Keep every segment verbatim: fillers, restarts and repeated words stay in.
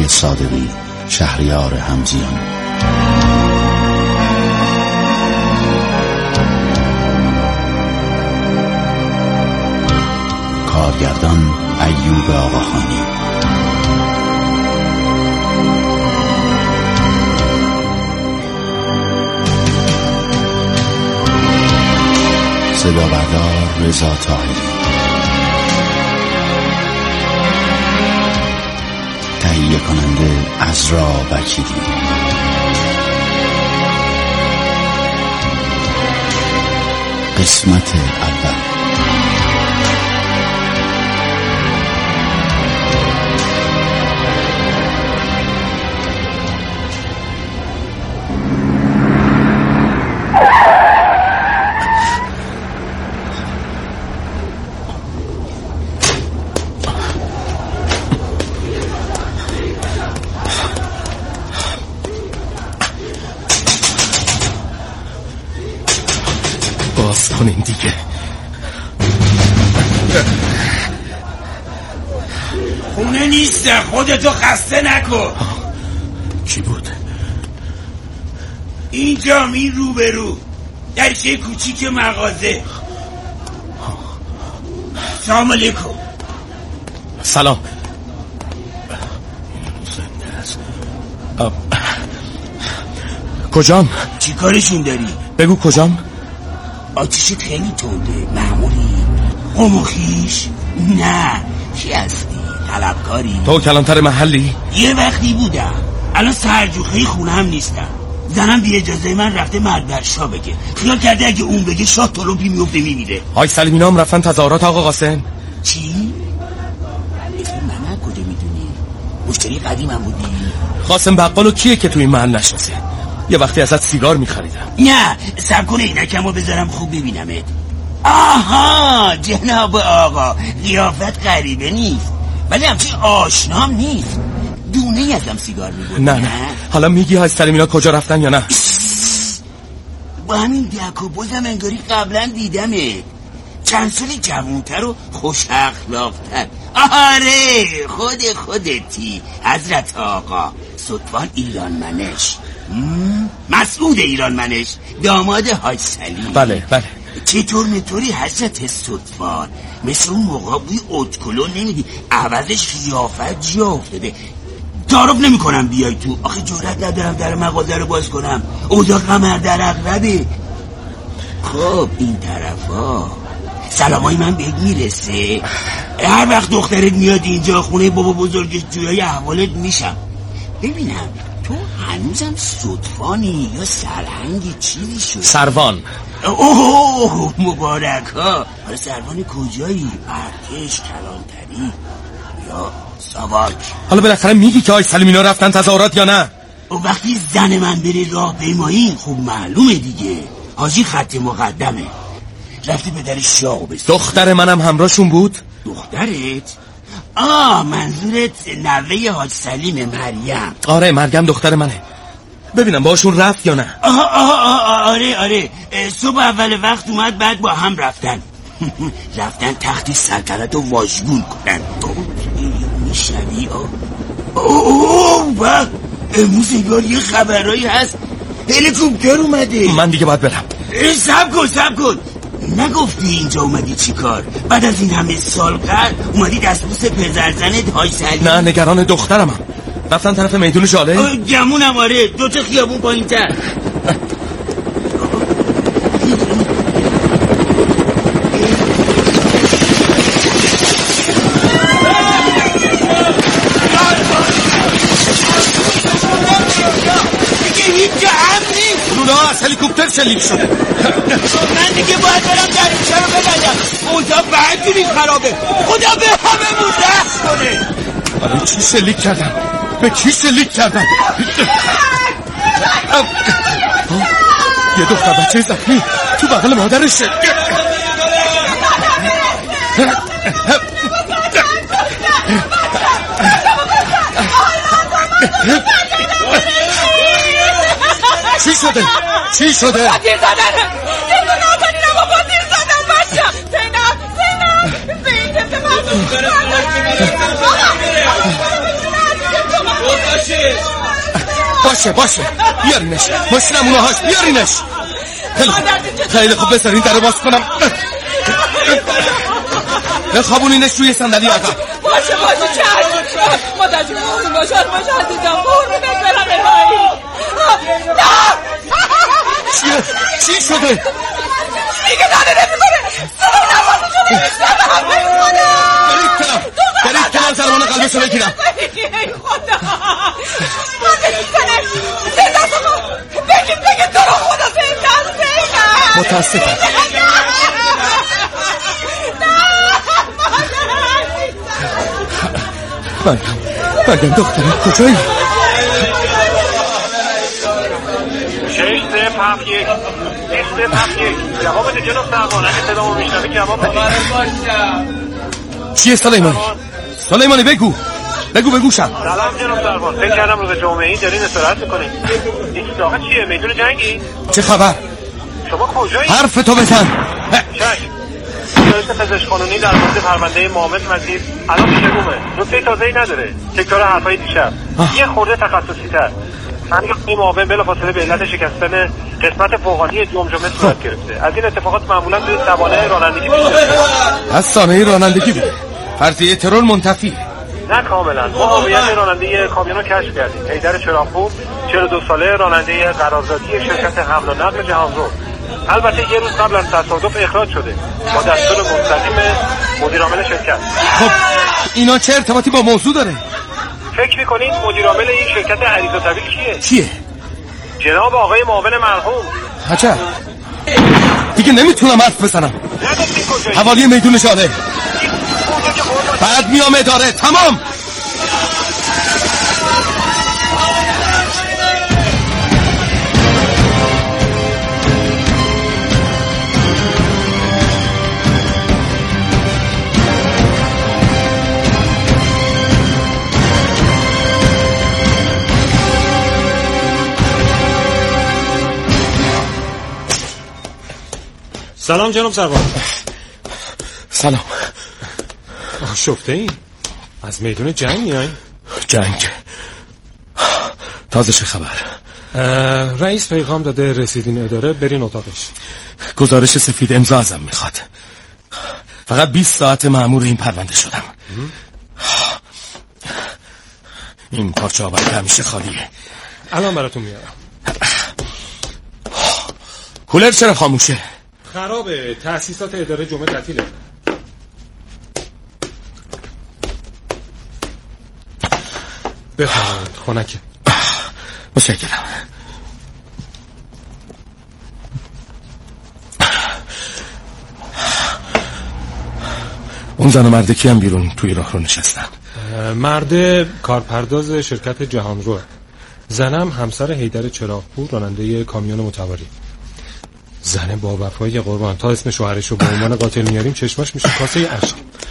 علی صادقی، شهریار همزیان. کارگردان ایوب آقاخانی. صدا بردار رضا طاهری. تهیه کننده عزرا وکیلی. قسمت اول. باز کنین دیگه. خونه نیست، خودتو خسته نکن. کی بود؟ اینجا می روبرو درچه کوچیک مغازه. سلام علیکم. سلام. کجام؟ چی کارشون داری؟ بگو کجام؟ آتیشت خیلی تنده. معمولی؟ قمخیش؟ نه. کی هستی؟ طلبکاری؟ تو کلانتر محلی؟ یه وقتی بودم، الان سرجوخه خونه هم نیستم. زنم بی اجازه من رفته مرد شاه بگه. خیال کرده اگه اون بگه شاه طلوپی میفته میمیره. های سلیمینا هم رفتن تظاهرات آقا قاسم. چی؟ اسم من کجا میدونی؟ مشتری قدیمم بودی؟ قاسم بقالو کیه که توی این محل نشناسه؟ یه وقتی ازت سیگار میخریدم. نه سب کنه اینکمو بذارم خوب ببینمت. آها جناب آقا، قیافت غریبه نیست ولی همچین آشنام نیست. دونه ازم سیگار میبودی؟ نه نه حالا میگی های سلیمینا کجا رفتن یا نه؟ با همین دک و بازم انگاری قبلا دیدمت. چند سالی جوانتر و خوش اخلاقتر. آره خود خودتی حضرت آقا. ستوان ایرانمنش، مسعود ایرانمنش، داماد حاج سلیم. بله بله. چطور مطوری حضرت ستوان؟ مثل اون موقع بوی اتکلو نمیدی، عوضش خیافت جا افتاده. تعارف نمی کنم بیای تو. آخه جرأت ندارم در مغازه رو باز کنم. اوضاع قمر در اقربه. خب این طرفا سلامای من بهت میرسه؟ هر وقت دخترت میاد اینجا خونه بابا بزرگش جویای احوالت میشم. ببینم تو هنوزم صدفانی یا سرهنگی چیزی شد؟ سروان. اوه مبارک ها. حالا سروان کجایی؟ ارتش، کلانتری یا ساواک؟ حالا بالاخره میگی که آی سلیمینا رفتن تظاهرات یا نه؟ و وقتی زن من بره راه پیمایی خوب معلومه دیگه. حاجی خط مقدمه. رفتی پدر شاقو بسید. دختر منم همراهشون بود؟ دخترت؟ آه منظورت نوه حاج سلیم مریم. آره مریم دختر منه. ببینم باشون رفت یا نه؟ آه آه آه آره آره. صبح اول وقت اومد بعد با هم رفتن. رفتن تخت سلطنت رو واژگون کنن. میشنوی؟ اوه با امروز انگار یه خبرایی هست. هلیکوپتر اومده. من دیگه باید برم. سب کن سب کن. نگفتی اینجا اومدی چی کار؟ بعد از این همه سال قبل اومدی دستبوس پدرزنت حاج سلیم؟ نه نگران دخترم هم. رفتن طرف میدون ژاله؟ گمونم آره. دو تا خیابون پایین تر. از هلیکوپتر شلیک شده. من دیگه باید برم دریچه رو ببندم. اوضاع بدجوری خرابه. خدا به همه رحم کنه. آره چی شلیک کردن؟ به کی شلیک کردن؟ یه دختر بچه زخمی تو بغل مادرشه. چی شده؟ چی شده؟ با تیر زدن تیر ناتانی رو با تیر زدن بچه. زینب زینب زینب باشه باشه بیارینش، ماشینم اونهاش بیارینش. خیلی خوب خیلی خوب بذارین در رو باز کنم. بخوابونینش روی صندلی عقب. باشه باشه چشم. مادر جون مهمون باشه باشه عزیزم قربونت برم الهی. نه چیه؟ چی شده؟ دیگه داره نمیکنه. صدای نفسشو نمیشنم. برید کنم برید کنم زرمان قلبشو بگیرم. ای خدا مانده نیستنه. زنده بگو بگید بگید تو رو خدا زنده زنده. متاسفم. مریم مریم دختره کجایی؟ شش سه پف یک شش سه پف یک جواب بده جناب سرمان. اگه صدامو میشنوی جواب بده. چیه سلیمانی؟ سلیمانی بگو بگو بگوشم. سلام جناب سرمان. فکر کردم روز جمعه این دارین استراحت میکنین. این ساقه چیه؟ میدون جنگی؟ چه خبر؟ شما کجایی؟ حرف تو بزن. چشم. رئیس پزشک قانونی در مورد پرونده معاون وزیر الان پیشگومه. نکته تازه‌ای نداره. تکرار حرفای دیشب. یه خورده تخصصی‌تر. همین این معاون بلافاصله به علت شکستن قسمت فوقانی جمجمه صورت گرفته. از این اتفاقات معمولا توی سوانح رانندگی پیش میاد. از سانحه رانندگی بوده. فرضیه ترور منتفی. نه کاملا. ما هویت راننده کامیون رو کشف کردیم. حیدر چراغپور چهل و دو ساله راننده قراردادی شرکت حمل و نقل جهانرو. البته یه روز قبل از تصادف اخراج شده با دستور مستقیم مدیر عامل شرکت. خب اینا چه ارتباطی با موضوع داره؟ فکر میکنید مدیر عامل این شرکت عریض و طویل کیه؟ کیه؟ جناب آقای معاون مرحوم. عجب دیگه نمیتونم حرف بزنم. حوالی میدون جاده بعد میام اداره. تمام. سلام جناب سروان. سلام. شفته این؟ از میدون جنگ میای؟ جنگ تازه چه خبر؟ رئیس پیغام داده رسیدین اداره برین اتاقش. گزارش سفید امضا ازم میخواد. فقط بیست ساعت مأمور این پرونده شدم. این پارچه آباد همیشه خالیه. الان براتون میارم. کولر چرا خاموشه؟ خرابه. تأسیسات اداره جمعه تعطیله. بفرمایید خنکه. متشکرم. اون زن و مرده کی هم بیرون توی راه رو نشستن؟ مرده کارپرداز شرکت جهانرو، زنم همسر حیدر چراغپور راننده کامیون متواری. زن با وفای قربان. تا اسم شوهرش رو به عنوان قاتل میاریم چشماش میشه کاسه اشک.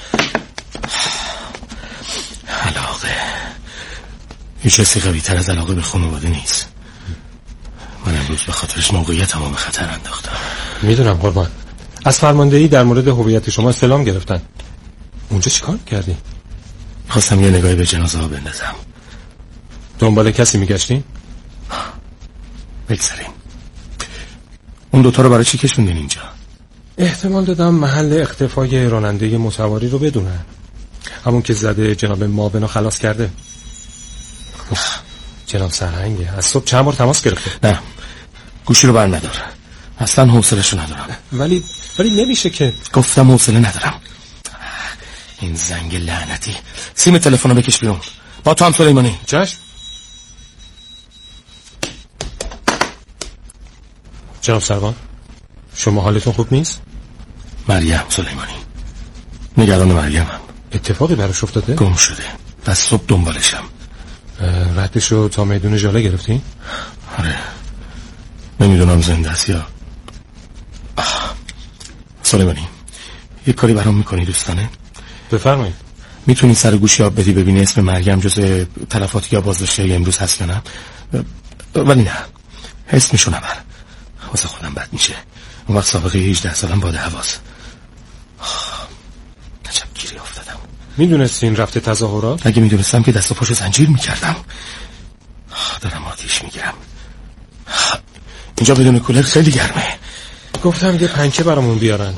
علاقه هیچ چیزی قوی تر از علاقه به خانواده نیست. من امروز به خاطرش موقعیت تمام خطر انداختم. میدونم قربان. از فرماندهی در مورد هویت شما استلام گرفتن. اونجا چیکار کردی؟ خواستم یه نگاهی به جنازه ها بندازم. دنبال کسی میگشتین؟ بگذاریم. اون دوتا رو برای چی کشوندین اینجا؟ احتمال دادم محل اختفای راننده متواری رو بدونن. همون که زده جناب معاون خلاص کرده. جناب سرهنگه از صبح چند بار تماس گرفته. نه گوشی رو بر ندار. اصلا حوصله‌شو ندارم. ولی ولی نمیشه که. گفتم حوصله ندارم. این زنگ لعنتی. سیم تلفن رو بکش بیرون. با تو هم سلیمانی. چشم. جناب سروان شما حالتون خوب نیست؟ مریم سلیمانی. نگران مریم هم. اتفاقی براش افتاده؟ گم شده. از صبح دنبالشم. ردش رو تا میدون ژاله گرفتین؟ آره. نمیدونم زنده است یا سلیمانی یه کاری برام میکنی دوستانه؟ بفرمایید. میتونی سر گوشی آب بدی ببینی اسم مریم جزء تلفاتی یا بازداشته امروز هست یا نه؟ ولی نه اسمشو نبر. واسه خودم بد میشه. اون وقت سابقه هجده سالم باده حواس. عجب گیری افتادم. میدونستین رفته تظاهرات؟ اگه میدونستم که دست و پاشو زنجیر میکردم. دارم آتیش میگیرم. اینجا بدون کولر خیلی گرمه. گفتم یه پنکه برامون بیارن.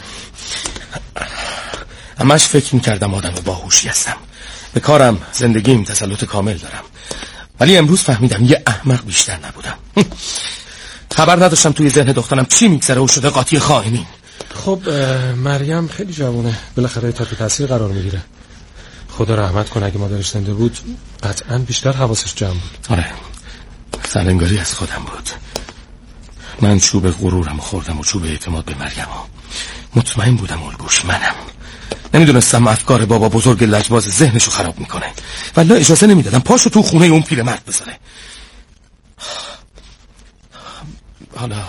همش فکر میکردم آدم باهوشی هستم، به کارم زندگیم تسلط کامل دارم، ولی امروز فهمیدم یه احمق بیشتر نبودم. خبر نداشتم توی ذهن دخترم چی میگذره و شده قاطی خائنین. خب مریم خیلی جوونه، بالاخره تحت تاثیر قرار میگیره. خدا رحمت کنه، اگه مادرش زنده بود قطعا بیشتر حواسش جمع بود. آره، سرنگاری از خودم بود. من چوب غرورم خوردم و چوب اعتماد به مریم. مطمئن بودم الگوش منم. نمیدونستم افکار بابا بزرگ لجباز ذهنشو خراب میکنه، ولی اجازه نمیدادم پاشو تو خونه اون پیرمرد بذاره. حالا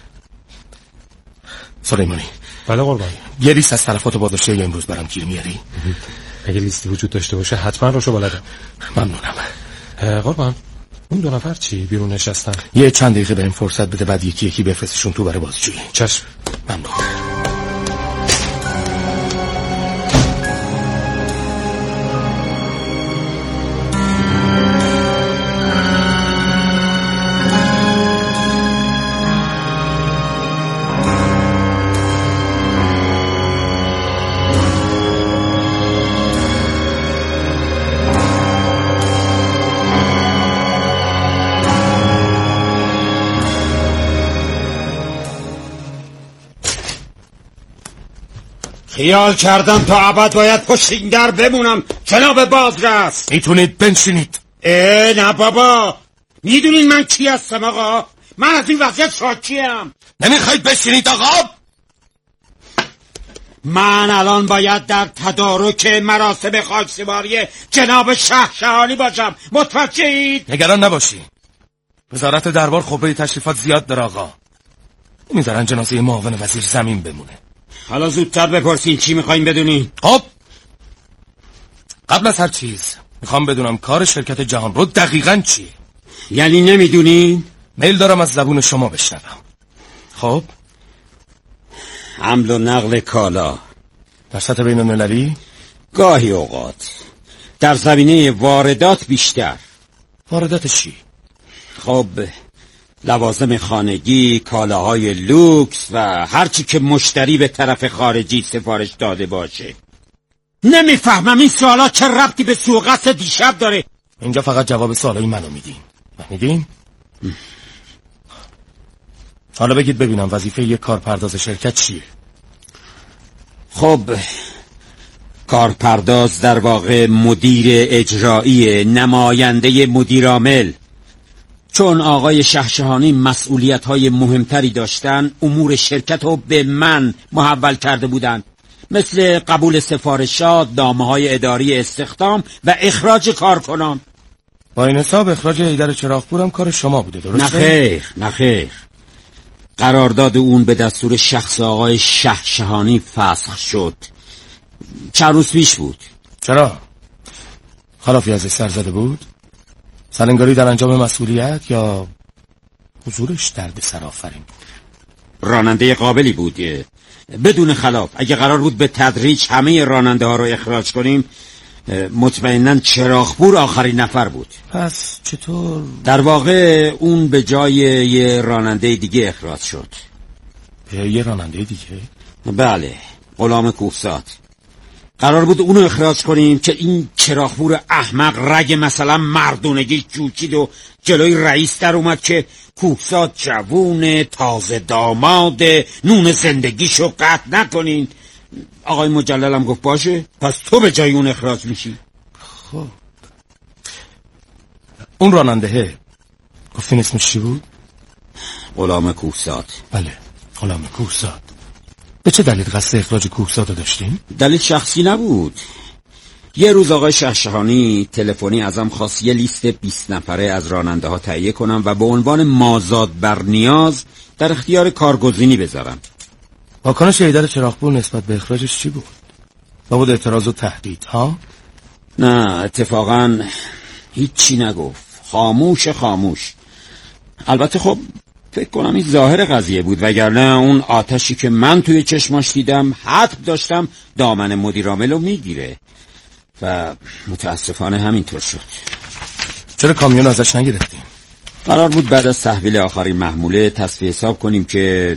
سلیمانی. بله قربان. یه لیست از تلفات بازداشتی امروز برام گیر میاری؟ اگه لیستی وجود داشته باشه حتما روشو بلدم. ممنونم قربان. اون دو نفر چی بیرون نشستن؟ یه چند دقیقه بهم فرصت بده، بعد یکی یکی بفرستشون تو برای بازجویی. چشم. ممنون. خیال کردم تا ابد باید پشت این در بمونم جناب بازرس. میتونید بنشینید. اه نه بابا، میدونین من کی هستم آقا؟ من از این وضعیت شاکیم. نمیخواید بشینید آقا؟ من الان باید در تدارک مراسم خاکسپاری جناب شهرشهانی باشم، متوجهید؟ نگران نباشی، وزارت دربار خبره تشریفات زیاد داره آقا. نمیذارن جنازه معاون وزیر زمین بمونه. حالا زودتر بپرسین چی میخواین بدونین. خب قبل از هر چیز میخوام بدونم کار شرکت جهانرو دقیقاً چیه. یعنی نمیدونین؟ میل دارم از زبون شما بشنوم. خب حمل و نقل کالا در سطح بین المللی؟ گاهی اوقات در زمینه واردات بیشتر. واردات چی؟ خب لوازم خانگی، کالاهای لوکس و هرچی که مشتری به طرف خارجی سفارش داده باشه. نمیفهمم این سوالا چه ربطی به سوغت دیشب داره. اینجا فقط جواب سوالای منو میدین. فهمیدین؟ حالا بگید ببینم وظیفه یک کارپرداز شرکت چیه؟ خب کارپرداز در واقع مدیر اجرایی، نماینده مدیرعامل. چون آقای شهرشهانی مسئولیت‌های مهمتری داشتن، امور شرکت رو به من محول کرده بودند، مثل قبول سفارشات، نامه‌های اداری استخدام و اخراج کارکنان. با این حساب اخراج حیدر چراغپور هم کار شما بوده، درسته؟ نخیر نخیر قرارداد اون به دستور شخص آقای شهرشهانی فسخ شد. چند روز پیش بود. چرا؟ خلافی ازش سر زده بود؟ سرنگاری در انجام مسئولیت یا حضورش درد سر آفرین بود؟ راننده قابلی بود بدون خلاف. اگه قرار بود به تدریج همه راننده ها رو اخراج کنیم، مطمئناً چراغپور آخرین نفر بود. پس چطور؟ در واقع اون به جای یه راننده دیگه اخراج شد. به یه راننده دیگه؟ بله، غلام کوهساد. قرار بود اونو اخراج کنیم که این چراغپور احمق رگ مثلا مردونگی چوچید و جلوی رئیس در اومد که کوهساد جوونه، تازه داماده، نون زندگیشو قطع نکنین. آقای مجللم گفت باشه، پس تو به جای اون اخراج میشی. خب اون راننده گفتین اسمش چی بود؟ غلام کوهساد. بله، غلام کوهساد. به چه دلیل قصد اخراج کوهساد داشتین؟ دلیل شخصی نبود. یه روز آقای شهرشهانی تلفنی ازم خواست یه لیست بیست نفره از راننده ها تهیه کنم و به عنوان مازاد بر نیاز در اختیار کارگزینی بذارم. واکنش حیدر چراغپور نسبت به اخراجش چی بود؟ بود اعتراض و تهدید ها؟ نه اتفاقا هیچی نگفت. خاموش خاموش. البته خب فکر کنم این ظاهر قضیه بود، وگرنه اون آتشی که من توی چشماش دیدم حتم داشتم دامن مدیرعامل رو میگیره و متاسفانه همینطور شد. چرا کامیون ازش نگرفتیم؟ قرار بود بعد از تحویل آخرین محموله تصفیه حساب کنیم که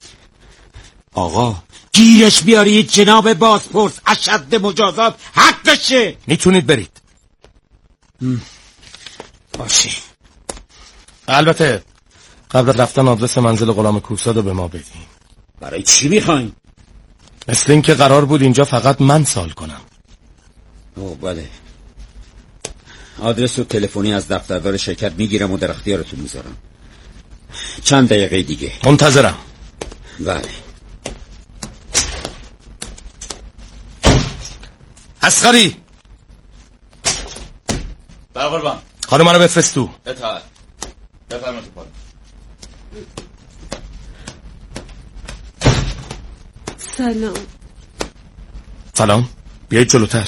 آقا گیرش بیارید جناب بازپرس، اشد مجازات حقشه. میتونید برید. باشه. البته قبل رفتن آدرس منزل غلام کوساد رو به ما بدین. برای چی میخواین؟ مثل این که قرار بود اینجا فقط من سال کنم. اوه بله. آدرس و تلفنی از دفتردار شرکت میگیرم و در اختیارتون میذارم. چند دقیقه دیگه منتظرم. بله. اصغری برقربان خانم منو بفرست تو. اطاعت. بفرمایید تو پارو. سلام. سلام. بیایید جلوتر.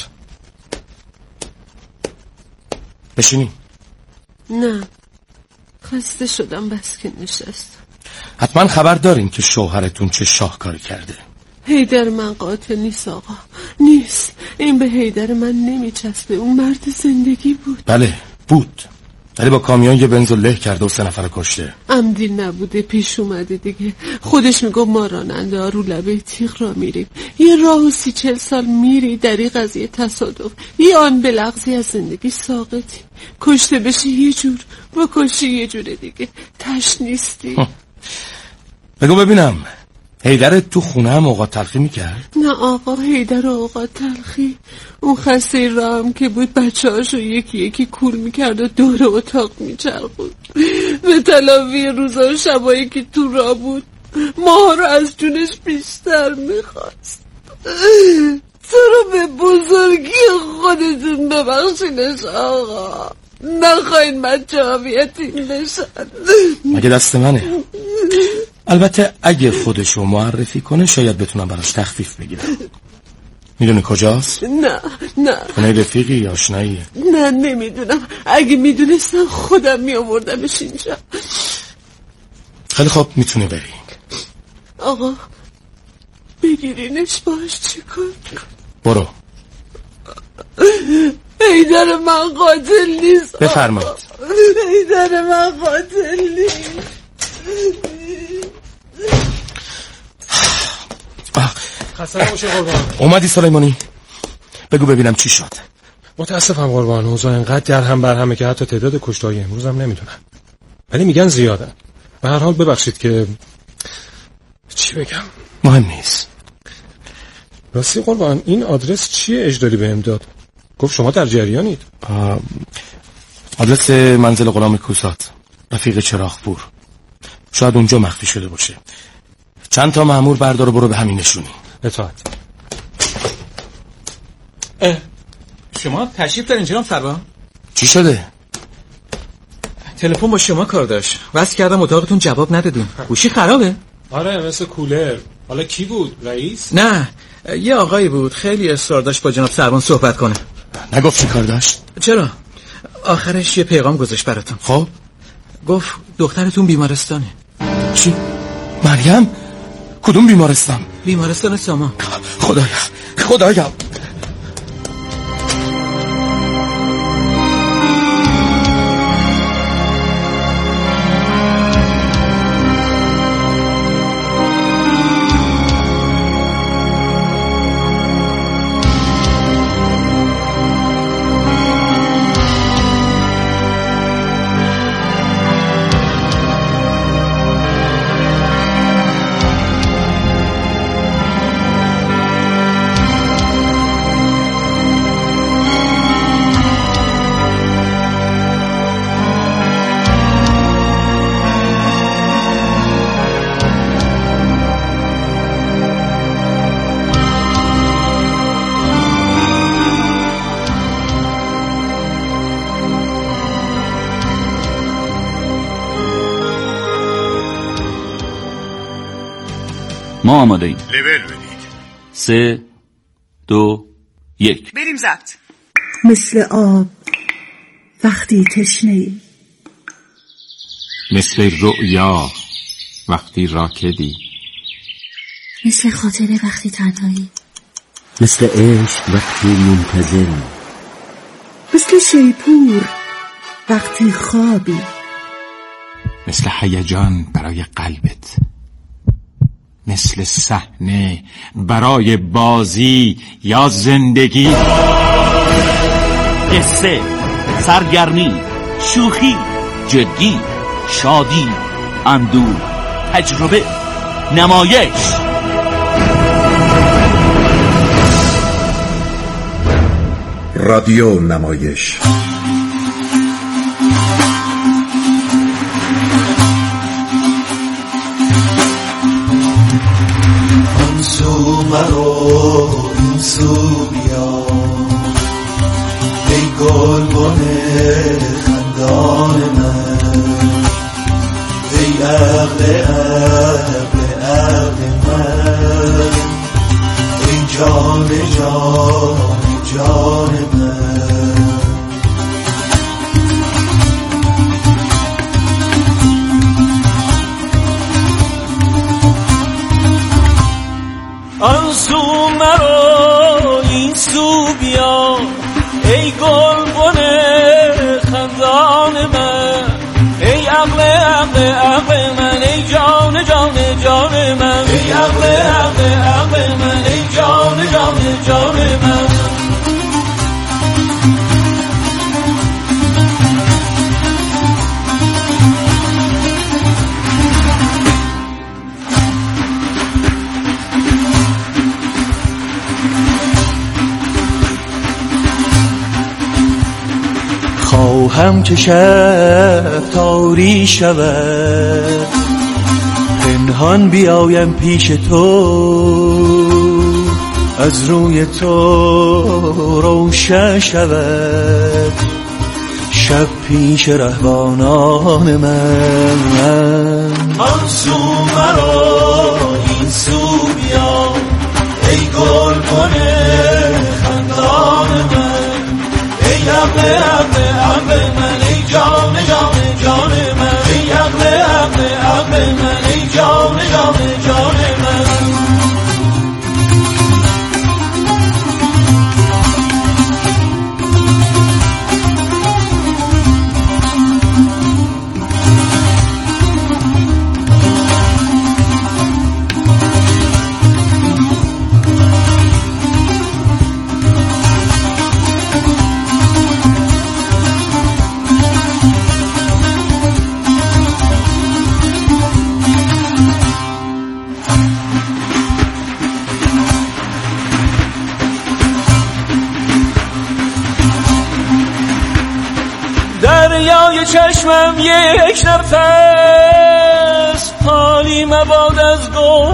بشینی. نه خسته شدم بس که نشستم. حتما خبر دارین که شوهرتون چه شاهکاری کرده. حیدر من قاتل نیست آقا، نیست. این به حیدر من نمیچسبه. اون مرد زندگی بود. بله بود، ولی با کامیون یه بنزو له کرده و سه نفر کشته. عمدی نبوده، پیش اومده دیگه. خودش میگه ما راننده ها رو لبه تیغ را میریم. یه راه و سی چل سال میری در این قضیه تصادف، یه آن به لغزی از زندگی ساقطی. کشته بشی یه جور، با کشی یه جور دیگه. تش نیستی. بگو ببینم حیدر تو خونه هم اوقات تلخی میکرد؟ نه آقا، حیدر اوقات تلخی. اون خسته رام که بود بچه هاشو یکی یکی کول میکرد و دور اتاق میچرخود به تلاوی روزا و شبایی که تو را بود. ما رو از جونش بیشتر میخواست. تو رو به بزرگی خودتون ببخشینش آقا. نخواین بچه ها بیتیم بشن. مگه دست منه؟ البته اگه خودشو معرفی کنه شاید بتونم براش تخفیف بگیرم. میدونی کجاست؟ نه نه. خونه رفیقی یا آشناییه؟ نه نمیدونم. اگه میدونستم خودم میآوردمش اینجا. خیلی خوب میتونی بری. آقا بگیرینش باش چیکار کن؟ برو. حیدر من قاتل نیست. بفرمایید. حیدر من قاتل نیست. خسته نباشی قربان. اومدی سلیمانی؟ بگو ببینم چی شد. متاسفم قربان، اوضاع اینقدر در هم بر همه که حتی تعداد کشته‌های امروز هم نمیدونم، ولی میگن زیادن. به هر حال ببخشید که چی بگم، مهم نیست. راستی قربان این آدرس چیه اجداری بهم داد؟ گفت شما در جریانید. آدرس منزل غلام کوساد، رفیق چراغپور. شاید اونجا مخفی شده باشه. چند تا مأمور بردار و برو به همین نشونی. اطاعت. اه شما تشریف دارین جناب سروان؟ چی شده؟ تلفن با شما کار داشت. وصل کردم اتاقتون جواب ندادین. گوشی خرابه؟ آره مثل کولر. حالا کی بود؟ رئیس؟ نه یه آقایی بود خیلی اصرار داشت با جناب سروان صحبت کنه. نگفت چی کار داشت؟ چرا؟ آخرش یه پیغام گذاشت براتون. خب گفت دخترتون بیمارستانه. چی؟ مریم؟ کدوم بیمارستان؟ بیمارستان سامان. خدایا خدایا. ما آماده ایم. لول بدید. سه دو یک بریم ضبط. مثل آب وقتی تشنه‌ای، مثل رؤیا وقتی راکدی، مثل خاطره وقتی تنهایی، مثل عشق وقتی منتظری، مثل شیپور وقتی خوابی، مثل هیجان برای قلبت، مثل صحنه برای بازی یا زندگی. قصه، سرگرمی، شوخی، جدی، شادی، اندوه، تجربه، نمایش. رادیو نمایش. آن سو مرو این سو بیا، ای گلبن خندان من، ای عقل عقل عقل من، ای جان جان جان من. آن سو مرو این سو بیا، ای گلبن خندان من، ای عقل عقل عقل من، ای جان جان جان من، ای عقل عقل عقل من، ای جان جان جان من. خواهم که شب تاری شود، پنهان بیایم پیش تو، از روی تو روشن شود شب پیش رهبانان من. آن سو مرو این سو بیا، ای گلبن خندان من، ای عقل عقل عقل من، ای جان جان جان من، ای عقل عقل عقل من، ای جان جان جان من. دریای چشمم یک نفس، خالی مباد از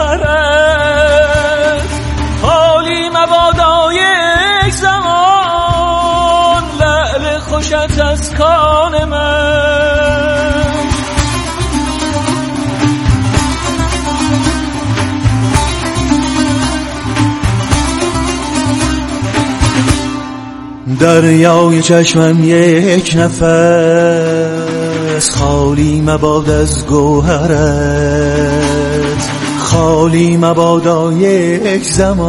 گوهرت، خالی مبادا یک زمان، لعل خوشت از کان من. دریای چشمم یک نفس، خالی مباد از گوهرت، خالی مبادا یک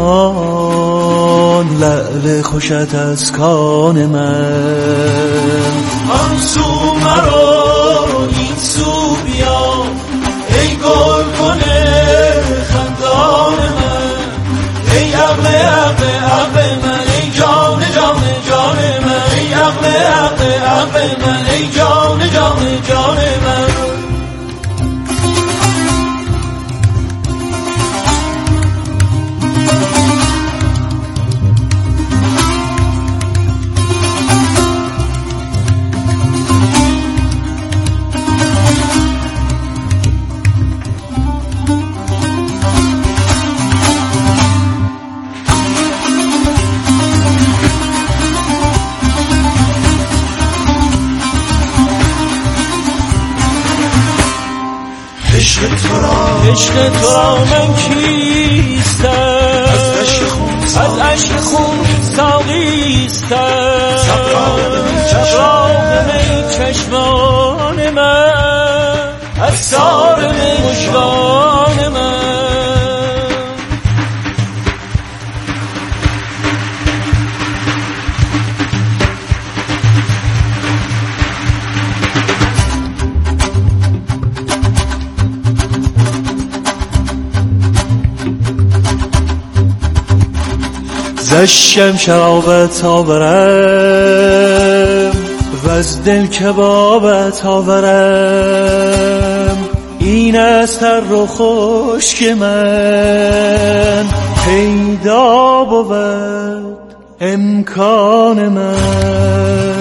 زمان، لعل خوشت از کان من. آن سو مرو این سو بیا، ای گلبن خندان من، ای عقل عقل عقل من، ای جان جان جان من، ای عقل عقل عقل من، ای جان جان جان من. عشق تو را عشق تو را من کیستم، از عشق خون از عشق خون ساقیستم، ساقی چشمان من، از سار مژگان من. زشم شرابت آورم و از دل کبابت آورم این از تر و خشک من پیدا بود امکان من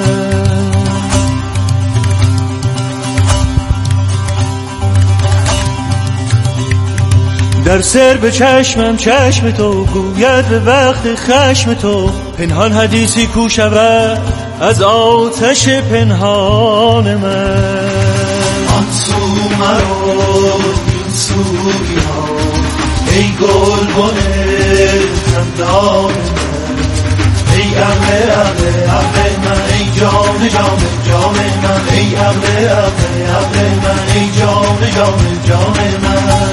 در سر به چشمم چشم تو گوید به وقت خشم تو پنهان حدیثی کو شود از آتش پنهان من آن سو مرو این سوی ها ای گل بنه خندان من ای عقل عقل عقل من ای جان جان جان من ای عقل عقل عقل من ای جان جان جان من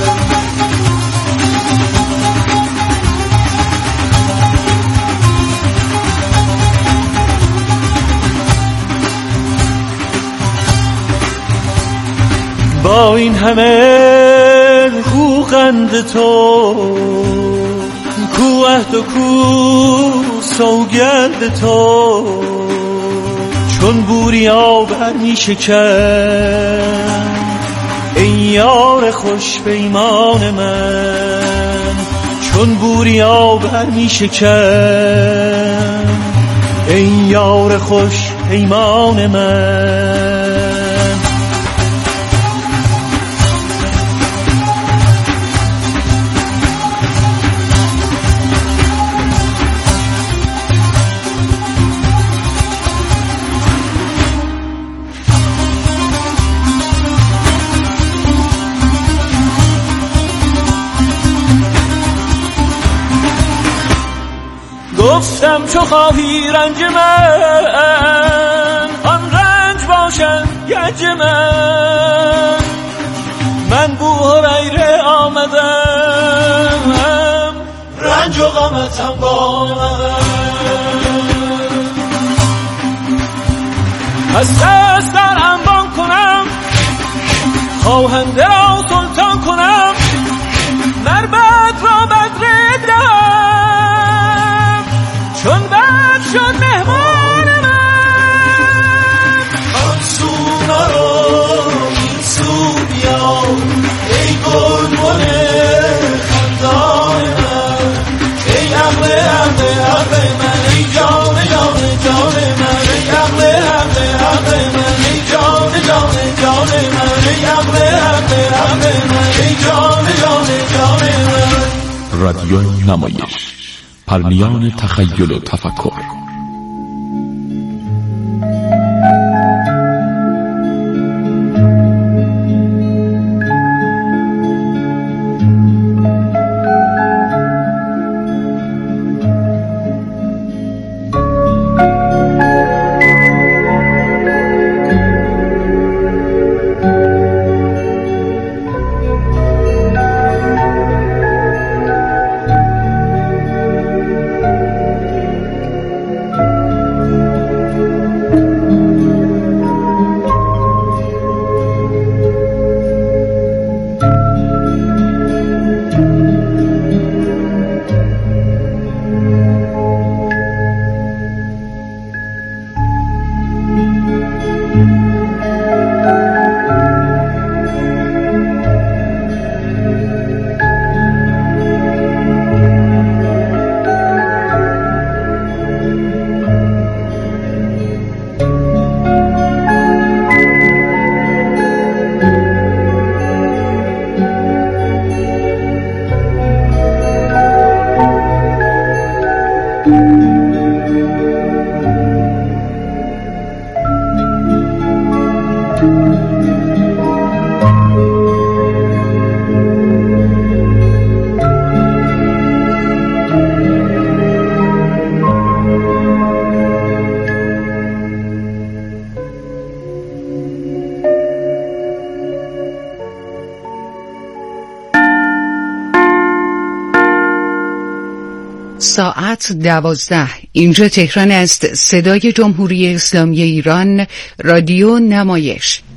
با این همه خوغند تو کو عهد و کو سوگند تو چون بوریا بر می شکن ای یار خوش پیمان من چون بوریا بر می شکن ای یار خوش پیمان من گفتم چو خواهی رنج من آن رنج باشد گنج من من بو هریره آمدم رنج و غمتم با من از دست در انبان کنم خواهنده را سلطان کنم مربد را بدر بدم چون بد شد مهمان من آن سو مرو این سو بیا ای گل بنه خندان من ای عقل عقل عقل من ای جان جان جان من ای عقل عقل عقل من ای جان جان جان من ای عقل عقل عقل من ای جان جان جان من رادیو نمایش پرنیان تخیل و تفکر ساعت دوازده. اینجا تهران است. صدای جمهوری اسلامی ایران، رادیو نمایش.